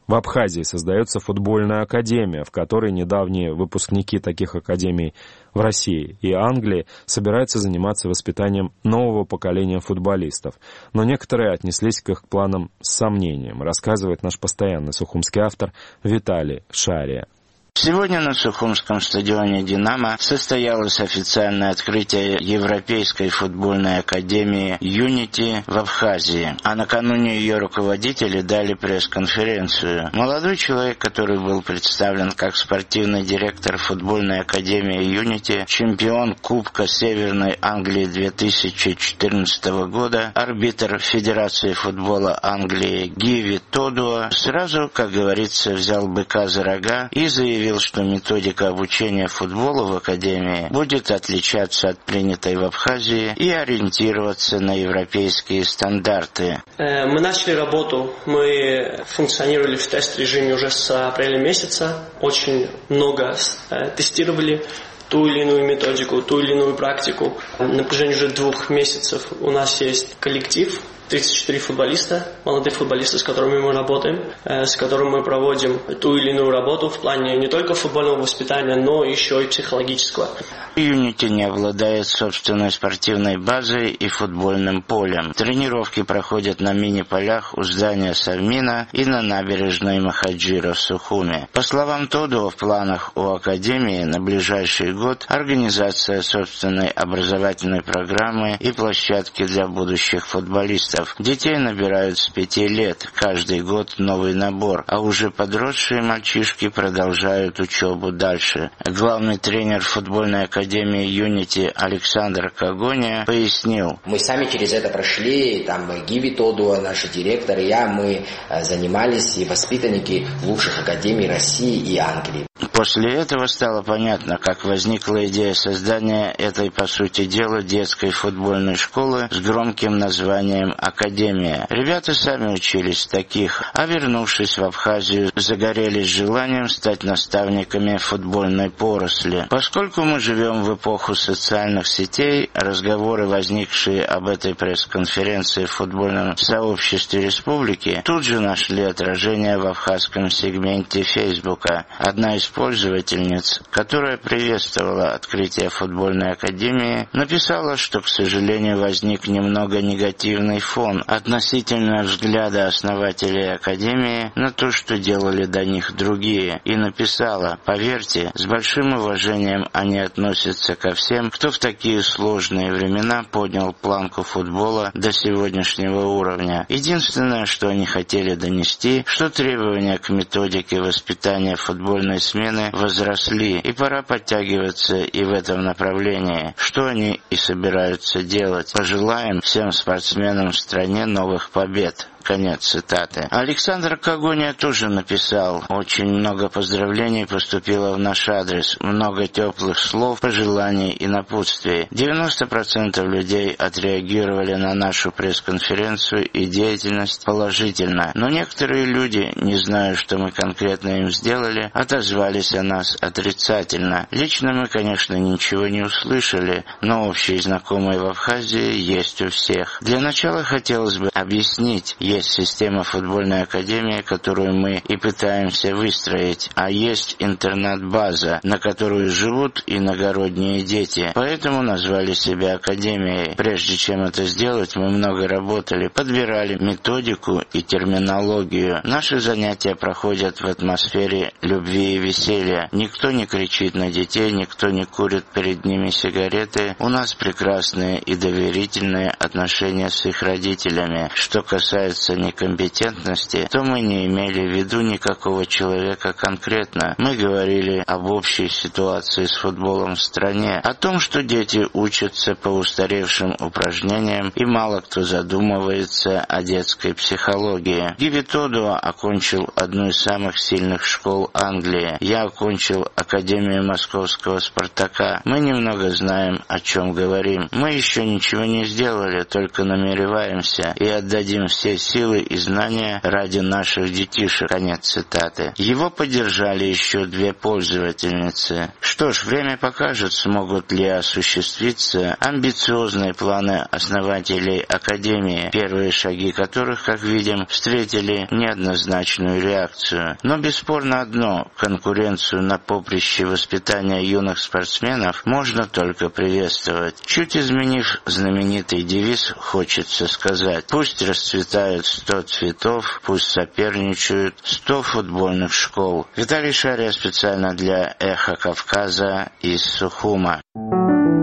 В Абхазии создается футбольная академия, в которой недавние выпускники таких академий в России и Англии собираются заниматься воспитанием нового поколения футболистов. Но некоторые отнеслись к их планам с сомнением, рассказывает наш постоянный сухумский автор Виталий Шария. Сегодня на Сухумском стадионе «Динамо» состоялось официальное открытие Европейской футбольной академии «Юнити» в Абхазии, а накануне ее руководители дали пресс-конференцию. Молодой человек, который был представлен как спортивный директор футбольной академии «Юнити», чемпион Кубка Северной Англии 2014 года, арбитр Федерации футбола Англии Гиви Тодуа, сразу, как говорится, взял быка за рога и заявил, что методика обучения футболу в академии будет отличаться от принятой в Абхазии и ориентироваться на европейские стандарты. Мы начали работу, мы функционировали в тест-режиме уже с апреля месяца, очень много тестировали ту или иную методику, ту или иную практику. На протяжении уже 2 месяцев у нас есть коллектив, 34 футболиста, молодых футболистов, с которыми мы работаем, с которыми мы проводим ту или иную работу в плане не только футбольного воспитания, но еще и психологического. Юнити не обладает собственной спортивной базой и футбольным полем. Тренировки проходят на мини-полях у здания Совмина и на набережной Махаджира в Сухуме. По словам Тодо, в планах у Академии на ближайший год организация собственной образовательной программы и площадки для будущих футболистов. Детей набирают с 5 лет, каждый год новый набор, а уже подросшие мальчишки продолжают учебу дальше. Главный тренер футбольной академии «Юнити» Александр Кагония пояснил. Мы сами через это прошли, там Гиви Тоду, наш директор, и я, мы занимались и воспитанники лучших академий России и Англии. После этого стало понятно, как возникла идея создания этой, по сути дела, детской футбольной школы с громким названием «Академия». Ребята сами учились в таких, а вернувшись в Абхазию, загорелись желанием стать наставниками футбольной поросли. Поскольку мы живем в эпоху социальных сетей, разговоры, возникшие об этой пресс-конференции в футбольном сообществе республики, тут же нашли отражение в абхазском сегменте Фейсбука. Одна из пользовательниц, которая приветствовала открытие футбольной академии, написала, что, к сожалению, возник немного негативный фон относительно взгляда основателей академии на то, что делали до них другие, и написала: «Поверьте, с большим уважением они относятся ко всем, кто в такие сложные времена поднял планку футбола до сегодняшнего уровня. Единственное, что они хотели донести, что требования к методике воспитания футбольной смены возросли, и пора подтягиваться и в этом направлении, что они и собираются делать. Пожелаем всем спортсменам в стране новых побед». Конец цитаты. Александр Кагония тоже написал: «Очень много поздравлений поступило в наш адрес, много теплых слов, пожеланий и напутствий. 90% людей отреагировали на нашу пресс-конференцию и деятельность положительно, но некоторые люди, не зная, что мы конкретно им сделали, отозвались о нас отрицательно. Лично мы, конечно, ничего не услышали, но общие знакомые в Абхазии есть у всех. Для начала хотелось бы объяснить, есть система футбольной академии, которую мы и пытаемся выстроить, а есть интернат-база, на которую живут иногородние дети, поэтому назвали себя академией. Прежде чем это сделать, мы много работали, подбирали методику и терминологию. Наши занятия проходят в атмосфере любви и веселья. Никто не кричит на детей, никто не курит перед ними сигареты. У нас прекрасные и доверительные отношения с их родителями. Что касается некомпетентности, то мы не имели в виду никакого человека конкретно. Мы говорили об общей ситуации с футболом в стране, о том, что дети учатся по устаревшим упражнениям, и мало кто задумывается о детской психологии. Гиви Тодуа окончил одну из самых сильных школ Англии. Я окончил Академию Московского Спартака. Мы немного знаем, о чем говорим. Мы еще ничего не сделали, только намереваемся и отдадим все силы силы и знания ради наших детишек». Конец цитаты. Его поддержали еще 2 пользовательницы. Что ж, время покажет, смогут ли осуществиться амбициозные планы основателей Академии, первые шаги которых, как видим, встретили неоднозначную реакцию. Но бесспорно одно – конкуренцию на поприще воспитания юных спортсменов можно только приветствовать. Чуть изменив знаменитый девиз, хочется сказать: пусть расцветают 100 цветов, пусть соперничают 100 футбольных школ. Виталий Шария специально для «Эхо Кавказа» из Сухума.